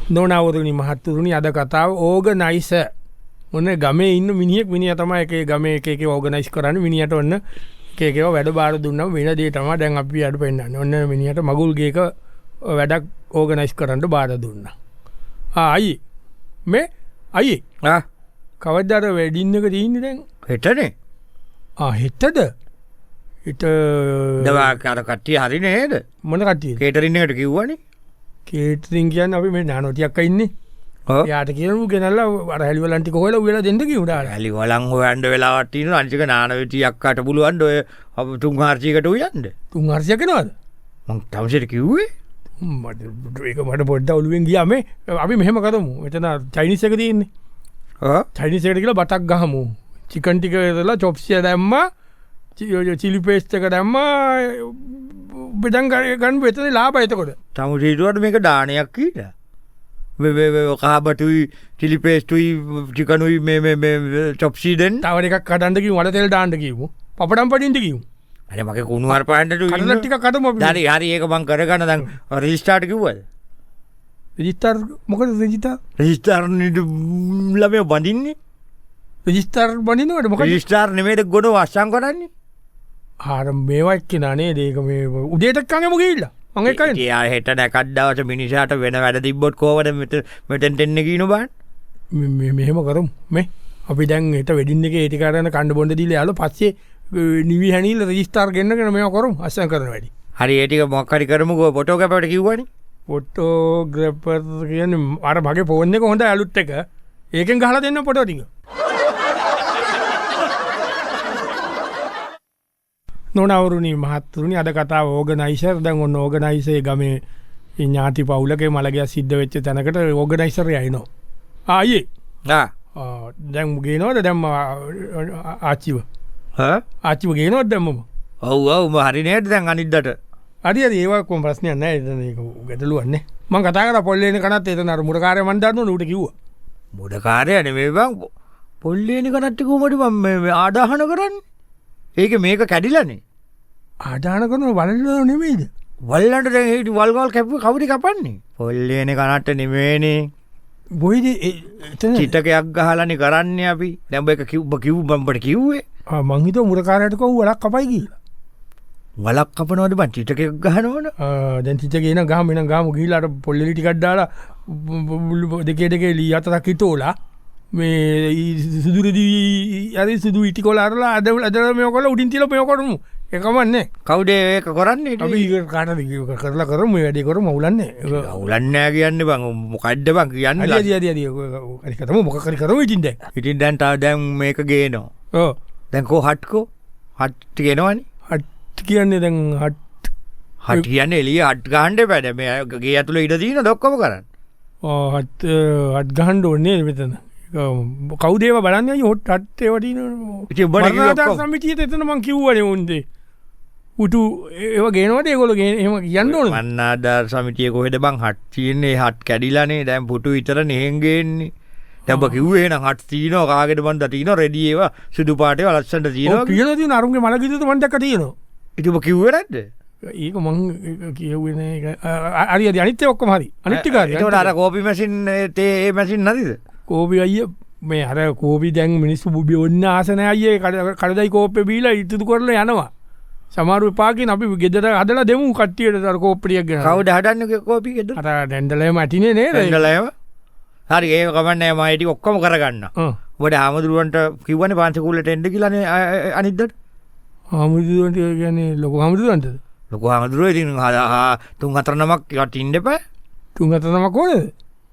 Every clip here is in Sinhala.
නොනවරුණි මහත්තුරුණි අද කතාව ඕගනයිස ඔන්න ගමේ ඉන්න මිනිියක් මිනි තම එක ගම එක ඕගනයිස් කරන්න මිනිට ඔන්න ඒකව වැඩ බාර දුන්න වෙන දේ තම දැන් අපි අඩ පෙන්න්න ඔන්න මිනිට මගුල්ගේක වැඩක් ඕගනයිස් කරන්න බාර දුන්න අයි මේ අයි කවදදර වැඩින්නක තියන්න දැන් හෙටනේ හෙත්තද හිට දවාකාර කට්ටිය හරි නේද මොන කට්ටිය කේටරින්නට කිව්වනි කේටරින් කියන්න අපි මේ නානොතියක් ඉන්න යාට කියනු ගෙනල්ල හැලිවලන්ටි කොහල වෙලා දෙද කිවට ඇලි වලං හොයන්ඩ වෙලාවටන අංචික නානවටියක්කට පුළුවන්ඩ ඔය අප තුන් හාර්චිකට යන්ද තුන් හර්ෂයකනවාද මං තවසට කිව්වේ මට පොඩ්ඩ ඔලුවෙන් ගියාම අපි මෙහෙම කරමු එතන චයිනිසක තියන්නේ චයිනිසකට කියලා බටක් ගහමු චිකන්ටික වෙලා චොප්සිය දැම්ම චිලිපේස්්ක දැම්ම බෙදංගරයකන් වෙතන ලාබ එතකොට තම ීතුවට මේක දානයක් කීට කාබටුයි චිලිපේස්ටුයි චිකනුයි චොප්සිීදෙන් තවර එකක් කටන්ටකි වල තෙල් ඩාන්ට කිවූ පටම් පටින්ට කිවූ අන මගේ කුණුවර පාන්ට ටික කටම හරි හරි ඒක මං කරගන්න දන් රිස්ටාට කිව්වද රජිස්ටර් මොකද රජිත රිස්ටාර්නට ලබය බඳින්නේ රජිස්ටර් බනිනවට මොක රිස්ටාර් නෙමේට ගොඩ වස්සං කරන්නේ හර මේවක්ක නේ දේක මේ උදේටක් කඟම ගේල්ලා ය හෙට නැකඩ්ඩාවට මිනිසාට වෙන වැඩ තිබ්බොත් කෝවට මෙතැන් එන්න කියනු බන් මෙහෙම කරම් මේ අපි දැන් එට වැඩින්න එක ඒටිකාරන කණ්ඩ බොඩ දිල යාල පස්සේ නිවි හැනිල් රජිස්ථාර් ගන්න කන මේ කරුම් අසන් කරන වැඩි හරි ඒටික මොක්කරි කරමුක පොටෝකැපට කිව්වනි පොට්ටෝග්‍රපර් කියන්න අර මගේ පෝන්න එක හොඳ ඇලුට් එක ඒකෙන් ගහලා දෙන්න පොටෝටික නොනවරුණි මහත්තුරුණි අද කතා ඕගනයිසර් දැන් ඔන්න ඕගනයිසේ ගමේ ඥාති පවුලක මළගයක් සිද්ධ වෙච්ච තැනකට ඕගනයිසර යයිනෝ ආයේ දැම් ගේනවද දැම්ම ආච්චිව ආච්චිව ගේනොත් දැම්මම ඔව් ඔව් හරි නේද දැන් අනිද්දට අඩිය ඒවකොම් ප්‍රශ්නයක් නෑ ගැටලුවන්නේ මං කතාකර පොල්ලේන කනත් එත නර මුරකාරය මන්දන්න නුට කිව්ව මුඩකාරය නෙවේ බං පොල්ලේනි කනට්ටිකුමට ආඩාහන කරන්න ඒක මේක කැඩිලනේ ආධාන කරන වලල නෙමේද වල්ලට හිට වල්ගල් කැප කවුරි කපන්නේ පොල්ලේන කනට්ට නෙමේනේ බොයිද චිටකයක් ගහලනි කරන්න අපි දැම්බ එක කිව්බ කිව් බම්පට කිව්වේ මංහිත මුරකාරයටක වලක් කපයි කියලා වලක් කපනවද බන් චිටකයක් ගහනවන දැන් චිතගෙන ගාමෙන ගාම ගීලාට පොල්ලි ටිකක්ඩාලා දෙකේ දෙකේ ලී අතරක් හිතෝලා මේ සුදුරදී අරි සුදු ඉටිකොලාරලා අදවල් අදර මේ කොල උඩින් තිල පය කරමු එකමන්නේ කවුඩේ ඒක කරන්නේ අපි කාට කරලා කරම වැඩි කර මවුලන්නේ උලන්නෑ කියන්න බං මොකඩ්ඩ බං කියන්න කතම මොකකරි කරම ඉටින්ද ඉටින් දැන්ටා දැම් මේක ගේනවා දැන්කෝ හට්කෝ හට්ට ගෙනවනි හට් කියන්නේ දැන් හට කියන්න එලිය හට් ගහන්ඩ පැඩ මේගේ ඇතුළ ඉට දීන දොක්කම කරන්න හත් ගහන්ඩ ඔන්නේ වෙතන කවදේව බලන්න හොට් අත්තේවටින සමිතිය එතන මං කිව්වන උන්දේ උටු ඒ ගෙනවට ඒගොල හෙම කියන්න ඕන වන්නාධර් සමිතිය කොහෙද බං හට් තියන්නේ හට් කැඩිලනේ දැම් පුටු විතර නහෙන්ගේන්නේ දැබ කිව්වේ හට තියන කාගෙට බන්ද තියන රෙඩියව සුදු පාටය ලස්සට තියන කියනති අරුන්ගේ මලකිත මටක තියෙනවා ඉතිම කිව්වරද ඒක මං කියවෙන අරි අනිත්‍ය ඔක්කොම හරි අනිත්‍යකාර අර කෝපි මැසින් ඒ මැසින් නතිද කෝපි අය මේ අර කෝපි දැන් මිනිස්සු බුබි ඔන්න ආසනය අයේ කඩදයි කෝප්ප බීල ඉතුතු කරල යනවා සමාරු පාකින් අපි ගෙදර අදල දෙමු කට්ටියට තර කෝප්‍රියක් ගෙන කවුද හටන්න කෝපි ගෙද ඩැන්ඩලය මටිනේ නේ රැඩලයම හරි ඒ කමන්නෑ මයිටි ඔක්කොම කරගන්න ොඩ හාමුදුරුවන්ට කිවන පාන්සකුලට එන්ඩ කියලන අනිදට හාමුදුරුවන්ට කියන්නේ ලොක හමුදුරුවන්ට ලොක හමුදුරුව ඉති හා තුන් අතර නමක් ට ඉන්ඩ පෑ තුන් අත නමක් ඕනද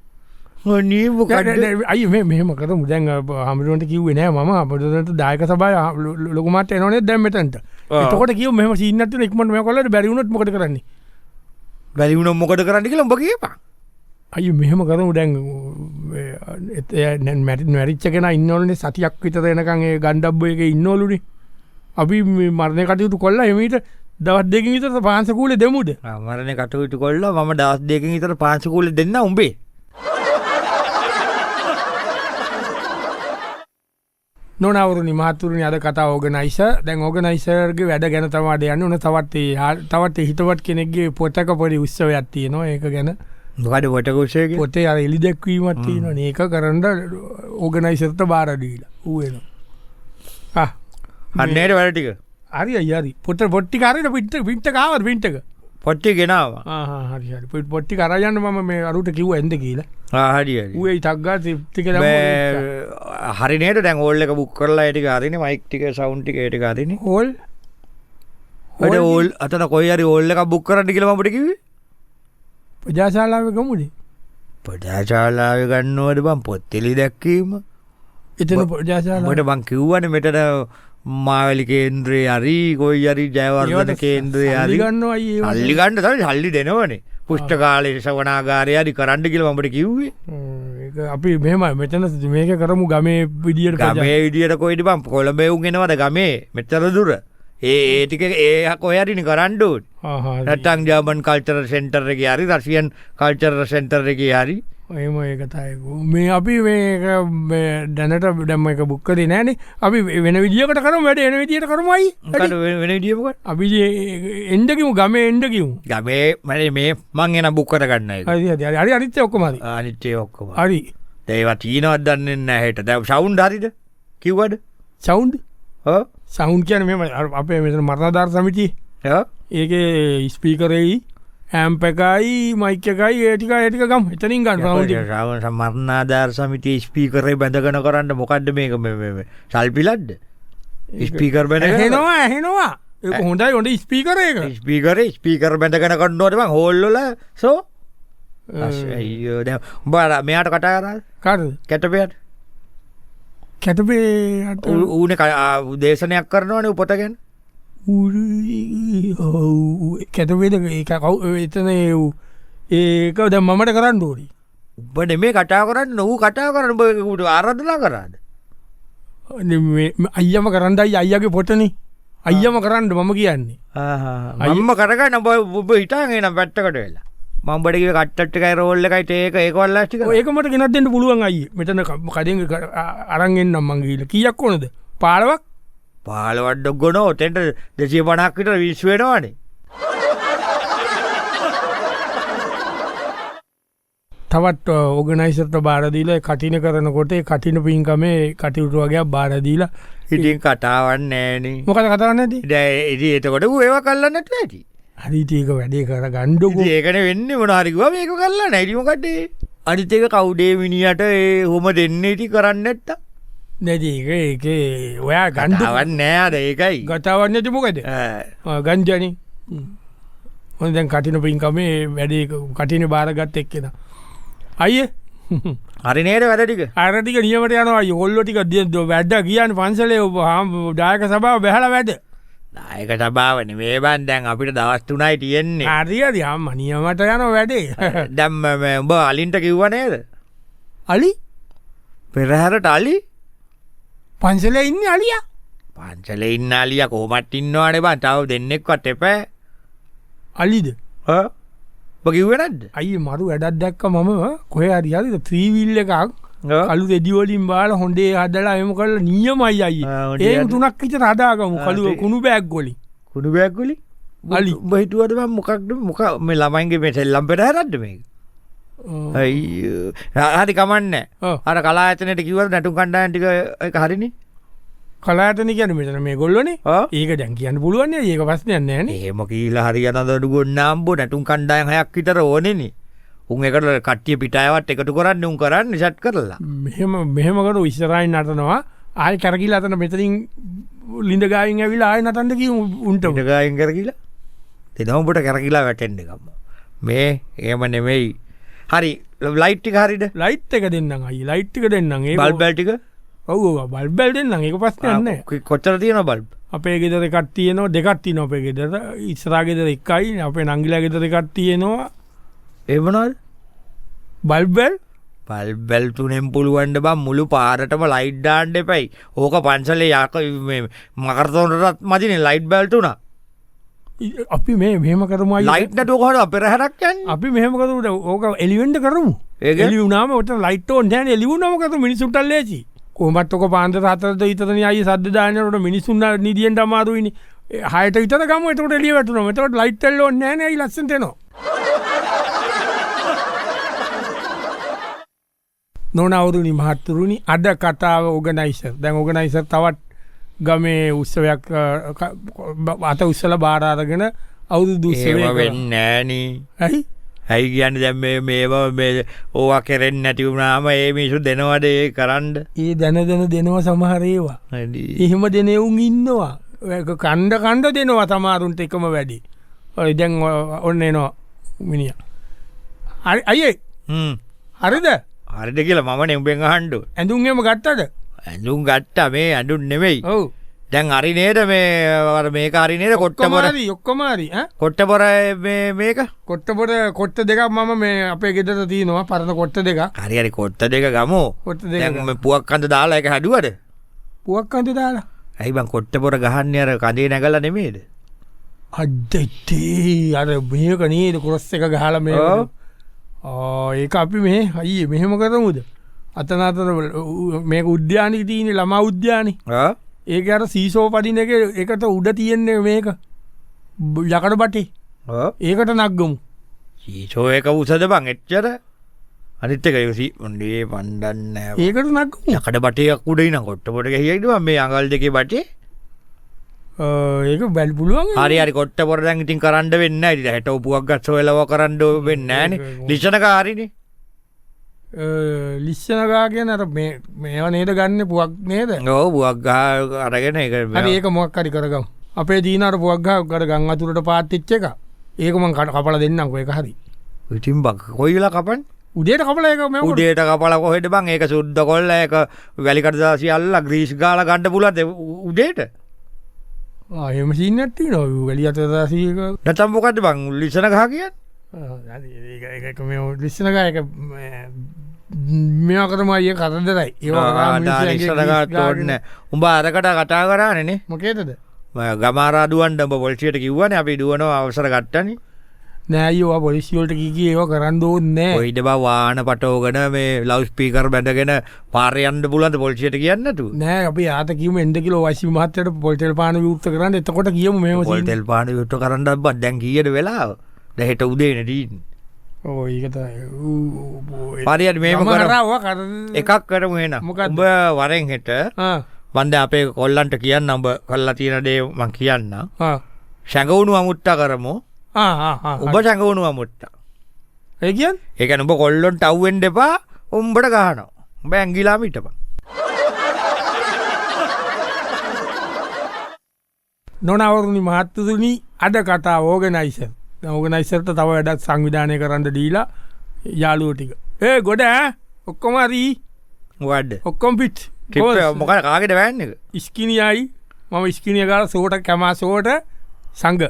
අයි මෙහම කර මුදැන් හමරුවන්ට කිව්වේ නෑ ම අපට දායක සබයි ලොකමට එනනේ දැම්මතන්ට තකොට කිව මෙම සින්නට එක්මට මේ කොලට බැරිවුණත් මොකට කරන්නේ බැලිවුණ මොකට කරන්න කියලා ඔබ කියපා අයි මෙහෙම කරමු දැන් මැටි මැරිච්ච කෙන ඉන්නවලනේ සතියක් විතර එනකන් ඒ ගණ්ඩබ්බ එක ඉන්නවලුනි අපි මරණය කටයුතු කොල්ල එමීට දවත් දෙකින් විතර පාන්සකූල දෙමුද මරණය කටයුතු කොල්ල ම දස් දෙකින් විතර පාන්සකූල දෙන්න උඹේ නොනවරුණි මහත්තුරුණි අද කතා ඕගනයිස දැන් ඕගනයිසර්ගේ වැඩ ගැන තවාට යන්න ඕන තවත් හිතවත් කෙනෙක්ගේ පොතක පොඩි උත්සවයක් තියෙනවා ඒක ගැන මොකද පොටකුෂයක පොතේ අර එලි දැක්වීමත් තියෙන ඒක කරන්න ඕගනයිසර්ට බාරදීලා ඌවෙනවා අන්නේට වැඩටික හරි අයරි පොට පොට්ටි කරට පිට පිට කාව පිටක පොට්ටි ගෙනාව හරි පොට්ටි කරයන්න මම මේ අරුට කිව් ඇද කියලා හරි ඒ තක්ගා තිප්තික හරිනයට දැන් ඕල්ල එක බුක් කරලා ඇටි අරන මයික්ටික සෞන්්ටික ඒට අරන හෝල් ට ඕල් අතන කොයි ඕල්ල එක බුක් කරට කියලම පටිකිව ප්‍රජාශාලාව ගමුණේ ප්‍රජාශාලාව ගන්නවට බම් පොත්තෙලි දැක්කීම එතන ප්‍රජාශාලාවට බං කිව්වන මෙතට මාවලි කේන්ද්‍රේ අරි කොයි අරි ජයවර්ධන කේන්ද්‍රය අලිගන්නවා අල්ලිගන්න ත හල්ලි දෙනවනේ පුෂ්ට කාලේ සවනාගාරය අරි කරන්ඩ කියල මට කිව්වේ අපි මෙම මෙතන මේක කරමු ගමේ විදිියට ගමේ විදිියට කොයිට බම් කොළඹෙවුන් ගෙනවද ගමේ මෙතර දුර ඒටික ඒහක ඔයරිනි කරන්්ඩුත් රටන් ජාබන් කල්චර සෙන්ටර් එක හරි රසියන් කල්චර සෙන්ටර් එක හරි එම ඒකතයකු මේ අපි මේ දැනට ඩැම්ම එක බුක්කද නෑන අපි වෙන විදිියකට කරම වැඩ එන විදිට කරමයි වෙන විදිියකට අපි එන්ඩකිමු ගමේ එන්ඩකිමු ගමේ මට මේ මං එන බුක්කර ගන්න හරි අනිත්‍ය ඔක්කමද අනිත්‍යය ඔක්කොම හරි ඒවා චීනවත් දන්න හැට දැව සවුන්් හරිද කිව්වඩ සවුන්් සවුන් කියන මෙම අපේ මෙත මරණධර් සමිති ඒක ස්පීකරෙයි ඇම්පකයි මයිකකයි ඒටික ඒටික ගම් එතනින් ගන්න රාවන් සමරණාධාර සමිති ස්පීකරේ බැඳගන කරන්න මොකක්ද මේක සල්පිලද්ද ස්පීකර් බැන හෙනවා ඇහෙනවා ඒ හොඳයි ොඩ ස්පීකරේක ස්පීකර ස්පීකර බැඳගන කරන්නවටම හෝල්ලල සෝ බාර මෙයාට කටාර කර කැටපයට කැටපේ ඌන දේශනයක් කරනවන උපොතගැන් කැතවේද කව් එතන ඒක ද මමට කරන්න ඩෝරි උබට මේ කටා කරන්න නොහු කටා කරන්න බකුට ආරධනා කරාද අයියම කරන්නයි අයියගේ පොටන අයියම කරන්න මම කියන්නේ අයිම කරගන්න ඔබ හිටාගෙන පැට්ටකට වෙලා මම්බඩගේ කට්ටයි රෝල්ල එකයිට ඒක ඒකොල්ලාටික ඒකමට ගෙනත්දෙන්ට පුළුවන් අයි මෙතන කඩින් අරන්ගෙන් නම්මංගේල කියක් ඕනද පාලවක් පාලවඩ්ඩක් ගොන ඔතෙන්ට 250කට විශ්වෙනවානේ තවත් ඕගනයිසර්ට බාරදීල කටින කරනකොට කටින පින්කමේ කටයුතු වගේ බාරදීලා ඉටින් කටාවන්න නෑන මොකද කතාන්නද දැ එතකොට ඒව කල්ලන්නට ඇති හරිතඒක වැඩේ කර ගණ්ඩු ඒකන වෙන්න මොනාරිකව මේක කරලා නැරිමකටේ අනිතක කවුඩේ මිනිට හොම දෙන්න ඉටි කරන්නට නැදක ඒක ඔයා ගණ්ඩුවන් නෑද ඒකයි ගතාවන්න තිමොකද ගංජන හො දැන් කටින පින්කමේ වැඩේ කටින බාරගත් එක්කෙන අය හරිනයට වැඩටික අරටික නියමට යනවා හොල්ලොටික වැඩ කියන්න පන්සලේ හම් දායක සභාව බැහල වැඩ දායක සභාවන මේ බන් දැන් අපිට දවස්තුනයි තියෙන්නේ හරිද යම් නියමට යන වැඩේ දැම්ම උඹ අලින්ට කිව්වනේද අලි පෙරහැරට අලි පන්සල ඉන්න අලිය පංචල ඉන්න අලිය කෝමට ඉන්නවාන බන් තව දෙන්නෙක්වත් එපෑ අලිද කිව්වනද අයි මරු වැඩත් දැක්ක මම කොහ අරියාද ත්‍රීවිල්ල එකක් කලු දෙදිවලින් බාල හොඳේ හදලා එම කල නියමයි අයි ඒ තුනක් විච රදාගමු කළුව කුණු බෑග්ගොලි කුණු බෑග්ගොලි අලි බහිටුවට මොකක්ද මොක මේ ළමයින්ගේ මෙසෙල්ලම් පෙරහරද්ද මේ හරි කමන්න අර කලා ඇතනට කිවර නැටු කණ්ඩාන්ටික එක හරිනි කලාටන කියන මෙතන මේ ගොල්ලනේ ඒක දැන් කියන්න පුළුවන්නේ ඒක පස්සයන්න න ඒම කියීලා හරි අනදඩු ගොන්නාම්බෝ නැටුම් කණ්ඩායන් හයක් විතර ඕනෙන උන් එකට කට්ටිය පිටායවත් එකතු කරන්න උන් කරන්න සට් කරලා මෙහෙමකට විස්සරයි නටනවා ආය කරකිල අතන මෙතරින් ලිඳගායින් ඇවිලා ආය නටන්ට කිය උන්ට ගායින් කරකිලා තෙනවම්පට කරකිලා වැටෙන්ඩකම්ම මේ ඒම නෙමෙයි හරි ලයිට්ටි හරිද ලයිට් එක දෙන්න අයි ලයිට්ටික දෙන්නම් ඒ බල්බැල්ටික ඔව බල්බැල් දෙන්න ඒක පස්සන්න කොච්චර තියෙන බල්බ් අපේ ගෙදර කට්තියනවා දෙකත්ති නොපේ ගෙදර ඉස්රාගෙදර එකයි අපේ නංගිලා ගෙදර කට්තියනවා ඒවනල් බල්බැල් පල්බැල් තුනෙම් පුළුවන්ඩ බම් මුළු පාරටම ලයිඩ්ඩාන්ඩ එපයි ඕක පන්සලේ යක මකරතෝනටත් මතින ලයිට් බැල්ටුන අපි මේ මෙහම කරමයි ලයිට්නට කොට පෙරහරක්යන් අපි මෙහමකරුට ඕක එලිවෙන්ඩ කරමු ඒගලිුනාම ට ලයිටෝ දැන එලිවුණමකත මිනිසුටල් ලේසි කොමත් ොක පාන්ත සතරත ඉතන අයි සද්ධදානයට මිනිසුන්න නිදියෙන් අමාරුවනි හයට විතර ගම එතට එලිය වැටුන මතට ලයිටල්ලෝ නෑනයි ලස්සටනවා නොනවරුණි මහත්තුරුණි අද කතාව ඕගනයිසර් දැන් ඕගනයිසර් තවත් ගමේ උත්සවයක් අත උත්සල බාරාරගෙන අවුරුදු උත්සවය වෙන්නේ නෑනේ. ඇයි ඇයි කියන්නේ දැන් මේවා ඕවා කෙරෙන්නේ නැති වුණාම ඒ මිනිස්සු දෙනවද ඒ කරන්න? ඒ දැන දෙනවා සමහර ඒවා. එහෙම දෙනෙවුන් ඉන්නවා. කණ්ඩ දෙනවා තමාරුන්ට එකම වැඩි. ඔය දැන් ඔන්න එනවා මිනිහා. හරි අයියේ. හරිද? හරිද කියලා මම නේ උඹෙන් අහන්න ඕන. ඇඳුම් එහෙම ගත්තද? ඇඳුම් ගත්තා මේ ඇඳුම් නෙමෙයි. ඔව්. දැන් හරි නේද මේක හරි නේද කොට්ටපොර ඔක්කොම හරි කොට්ටපොර මේක කොට්ටපොර කොට්ට දෙකක් මම මේ අපේ ගෙදර තියෙනවා පරණ කොට්ට දෙකක්. හරි කොට්ට දෙක ගමු. කොට්ට දෙක. දැන් මේ පුවක් කන්ද දාලා ඒක හැදුවද? පුවක් කන්ද දාලා? ඇයි බං කොට්ටපොර ගහන්නේ අර කඳේ නැගලා නෙමෙයිද? අද්දෙත්තේ අර මේක නේද ක්‍රොස් එක ගහලා මේ ඒක අපි මේ අයියේ මෙහෙම කරමුද? අතන මේක උද්‍යානික තියෙන ළමා උද්‍යානෙ. ඒක අර සීසෝ පදින එක එකට උඩ තියෙන්නේ මේක යකඩ බටේ. ඒකට නග්ගමු. සීසෝ එක උසද බං එච්චර? අනිත් එක ඒක මොන්නේ පණ්ඩන්නේ නැහැ. ඒකට නග්ගමු. යකඩ බටේක් උඩ ඉන්න කොට්ටපොර ගහියයිද මේ අඟල් දෙකේ බටේ? ඒක බැල් පුළුවන්. හරි කොට්ටපොර දැන් ඉතින් කරන්න වෙන්නේ නැහැ. ඉතින් හෙට උපුවක් ගස්ස වෙලව කරන්න වෙන්නේ නැහනේ. ලිෂණකාරිනේ. ලිස්සනගා කියන අර මේවා නේද ගන්න පුවක් නේද? ඔව් පුවක් ගහ අරගෙන ඒක හරි ඒක මොකක් හරි කරගමු. අපේ දීනාර පුවක් ගහ කර ගම් අතුරට පාත්තිච්ච එක. ඒක මං කපලා දෙන්නම්කෝ ඒක හරි. ඉතින් බං කොයි වෙලාව කපන්නේ? උදේට කපලා ඒක මම උදේට කපලා කොහෙද බං ඒක සුද්ධ කොල්ල ඒක වැලි කඩදාසි අල්ලලා ග්‍රීස් ගාලා ගන්න පුළුවන්ද උදේට? එහෙම සීන් එකක් තියෙනවා වැලි කඩදාසි එක. නැත්නම් මොකද්ද බං ලිස්සන ගහ කියන්නේ? ඒක මේ ලිස්සන ගහ එක මේවා කරම අය කරදරයි. උඹ අරකට කතා කරානේ නේ. මොකේදද? ගමාරා දුවන්න උඹ පොලිසියට කිව්වනේ අපි දුවනවා අවසර ගත්තනේ. නෑ අයියෝ පොලිසිය වලට කී ඒවා කරන්න ඕනේ නෑ. කොයිද බා වාහන පටවගෙන මේ ලවුඩ් ස්පීකර් බැඳගෙන පාරේ යන්න බුලන්ද පොලිසියට කියන්නේ නැතු. නෑ අපි ආත කියමු එන්න කිලෝ වයිසි මහත්තයට පොල්තෙල් පාන විවෘත කරන්න. එතකොට කියමු මේව පොල්තෙල් පාන විවෘත කරන්න බා දැන් කීයද වෙලාව? දැන් හෙට උදේනේ දීන්නේ. ඕ ඒක තමයි. හරියට මේක කරමු. එකක් කරමු එහෙනම්. උඹ වරෙන් හෙට මන්ද අපේ කොල්ලන්ට කියන්න උඹ කරලා තියෙන දේ මං කියන්න. සැඟවුණු අමුට්ටා කරමු. උඹ සැඟවුණු අමුට්ටා. ඒ කියන්නේ? ඒ කියන්නේ උඹ කොල්ලොන්ට අවුෙන්න එපා. උඹට ගහනවා. උඹ ඇඟිලාම හිටපන්. නොනවරුනි මහත්තුරුනි අද කතාව ඕගනයිසර්. ඕගනයිසර්ට තව වැඩක් සංවිධානය කරන්න දීලා යාළුවෝ ටික. ගොඩ ඔක්කොම හරි. මොකද්ද? ඔක්කොම පිට. මොකද කාගේද වෑන් එක? ඉස්කිනියයි මම ඉස්කිනිය ගාලා සෝට කැමා සෝට සංග.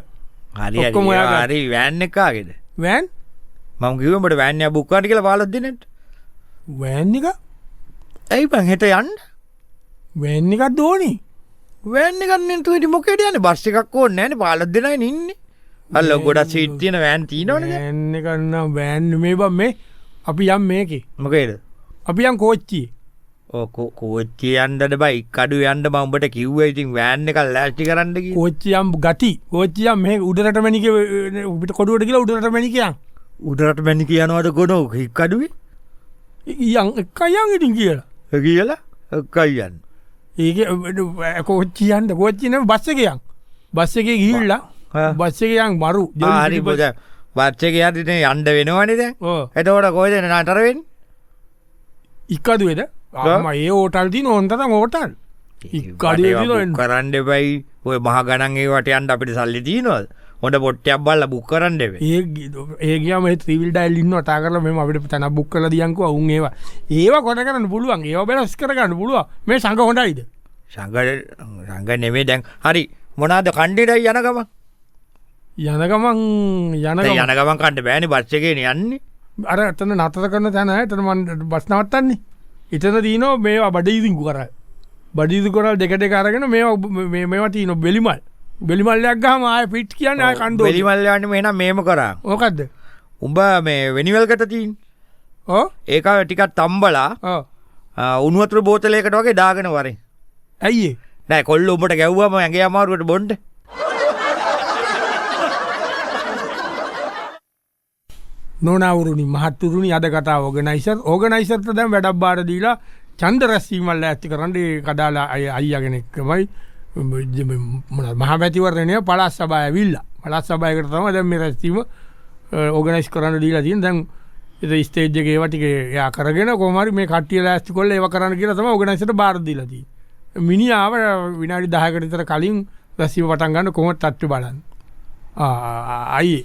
හරි වෑන් එක කාගේද? වෑන්? මම කිව්වා උඹට වෑන් එක බුක් කරන්න කියලා 15 දිනෙට. වෑන් එක? ඇයි බං හෙට යන්න? වෑන් එකක් දෝනේ. වෑන් එකක් නෙන්තු ඉතින් මොකේද යන්නේ? බස් එකක් ඕනේ නැහැනේ 15 දෙනයි ඉන්නේ. අල්ල ගොඩක් සීට් තියෙන වෑන් තියෙනවනේ. වෑන් එක නම් වෑන් නෙමෙයි බං මේ අපි යම් මේකේ. මොකේද? අපි යම් කෝච්චියේ. කෝච්චිය යන්නද බයි කඩු යන්න මම උඹට කිව්වා ඉතින් වෑන් එකක් ලෑස්ති කරන්න කියලා. කෝච්චියම් ගති. කෝච්චියම් මේ උඩරට මැනිකේ උඩට කොඩුවට ගිහලා උඩරට මැනිකේ යන්. උඩරට මැනිකේ යනවද ගොනෝ කඩුවේ? යන් එකයි යන් ඉතින් කියලා. කියලා එකයි යන්න. ඒක කෝච්චිය යන්න කෝච්චිය නෙමෙයි බස් එකේ යන්. බස් එකේ ගිහිල්ලා බස් එකේ යන් මරු. හරි බොද බස් එකේ යද්දි යන්න වෙනවනේ දැන්. එතකොට කොහෙද නතර වෙන්නේ? ඉක්කඩුවේද? ඒ ඕටල් දී නොන්තරම් ඕටල් කරන්න බයි ඔය මහ ගණන් ඒවට යන්න අපිට සල්ලි තියනවද? හොඳ පොට්ටයක් බලලා බුක් කරන්න එපා. ඒ ගියාම ඒ ත්‍රිවිල් ඩයල් ඉන්නවා තා කරලා මෙම අපිට තන බුක් කරලා දියන්කෝ උන් ඒවා කොට කරන්න පුළුවන්. ඒවා බැලන්ස් කරගන්න පුළුවන්. මේ සංඝ හොඳයිද? සංඝ නෙමෙයි දැන්. හරි මොනවාද කණ්ඩේටයි යන ගමන්? යන ගමන් කණ්ඩ බෑනේ බස් එකේනේ යන්නේ. අර එතන නතර කරන තැන එතන මම බස් නවත්තන්නේ. ඉතන දීනෝ මේවා බඩීදිංකු කරා. බඩීදු කරල් දෙක දෙක අරගෙන මේවා තියෙනවා බෙලිමල්. බෙලිමල්ලයක් ගහම ආයෙ පිට කියන්නේ ආයෙ කණ්ඩෝ. බෙලිමල් යන්නේ මෙහෙනම් මේම කරා. මොකද්ද? උඹ මේ වෙනිවල්කට තියෙන. ඔව්. ඒක ටිකක් තම්බලා. ඔව්. උණු වතුර බෝතලයකට වගේ දාගෙන වරේ. ඇයි ඒ? නෑ කොල්ල උඹට ගැව්වම ඇඟේ අමාරුවට බොන්න. නොනවරුණි මහත්තුරුණි අද කතා ඕගනයිසර්ට දැම් වැඩක් බාර දීලා චන්ද රැස්සීමල්ල ඇති කරන්නේ කඩාලා අයියගෙනෙක්කමයි මහමැතිවරණය පලස් සබය විල්ල පලස් සබයකට තම දැම රැස්තීම ඕගනයිස් කරන්න දීලා තින් දැන් ස්තේජ්ගේ වටික යා කරගෙන කොමරි මේ කටිය ඇස්ති කොල්ල ඒව කරන්න කියලා තම ඕගනයිසට බාරදිලදී මිනිාව විනාඩි 10කට විතර කලින් රැස්වීම පටන් ගන්න කොහොමද තත්ත්වය බලන්න අයියේ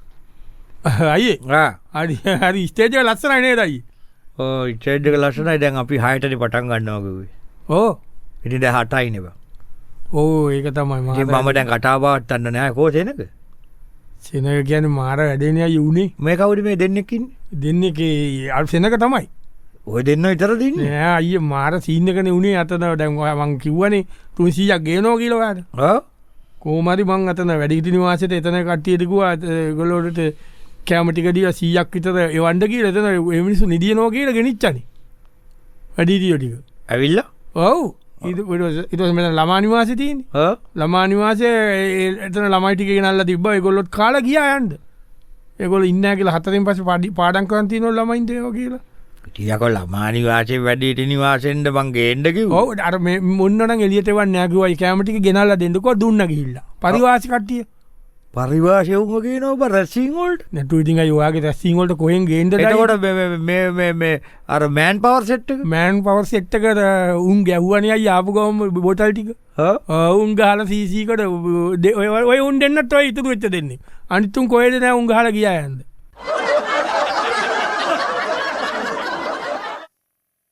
අයියේ හරි ස්ටේජ් එක ලස්සනයි නේද අයියේ ස්ටේජ් එක ලස්සනයි දැන් අපි 6ටනේ පටන් ගන්නවා කිව්වේ ඕ ඉතින් දැන් 8යිනේ බං ඕ ඒක තමයි මම දැන් කතා බවට්ටන්න නෑ කෝ සෙනග සෙනග කියන්නේ මාර වැඩේනේ අයියේ උනේ මේ කවුද මේ දෙන්නෙක් ඉන්නේ දෙන්නෙක් අර සෙනග තමයි ඔය දෙන්න විතර දින්නේ නෑ අයියේ මාර සීන් එකනේ උනේ අතන දැන් මං කිව්වනේ 300ක් ගේනවා කියලා ඔයාලට ඔව් කොහොමරි මං අතන වැඩිහිටි නිවාසෙට එතන කට්ටියට කිව්වා ඒගොල්ලෝට කැම ටික දීලා 100ක් විතර එවන්න කියලා එතන ඒ මිනිස්සු නිදියනවා කියලා ගෙනිච්චනේ වැඩිහිටියෝ ටික ඇවිල්ලා ඔව් ඊට මෙතන ළමා නිවාසෙ තියෙන්නේ ඔව් ළමා නිවාසේ එතන ළමයි ටික ගෙනල්ලා තිබ්බා ඒගොල්ලොත් කාලා ගියා යන්න ඒගොල්ලෝ ඉන්නේ නැහැ කියලා 4න් පස්සේ පාඩම් කරන් තියනවා ළමයින්ට ඒවා කියලා ටිකක් ළමා නිවාසෙන් වැඩිහිටි නිවාසෙන්ද මං ගේන්න කිව්වා ඔව් අර මේ මොන්න නම් එළියට එවන්නේ නැහැ කිව්වා ඒ කැම ටික ගෙනල්ලා දෙන්නකෝ දුන්න ගිහිල්ලා පරිවාසි කට්ටිය පරිවාසය උඹ කියනවා ඔබ රැස්සිං වලට නැතු ඉතින් අය ඔයාගේ රැස්සිං වලට කොහෙන් ගේන්නද එතකොට මේ අර මෑන් පවර් සෙට් එක මෑන් පවර් සෙට් එකට උන් ගැහුවනේ අය ආපු ගමන් බෝතල් ටික උන් ගහලා සීසීකට ඔය උන් දෙන්නත් ඔය ඉතුරු වෙච්ච දෙන්නේ අනිත් උන් කොහෙද නෑ උන් ගහලා ගියා යන්නේ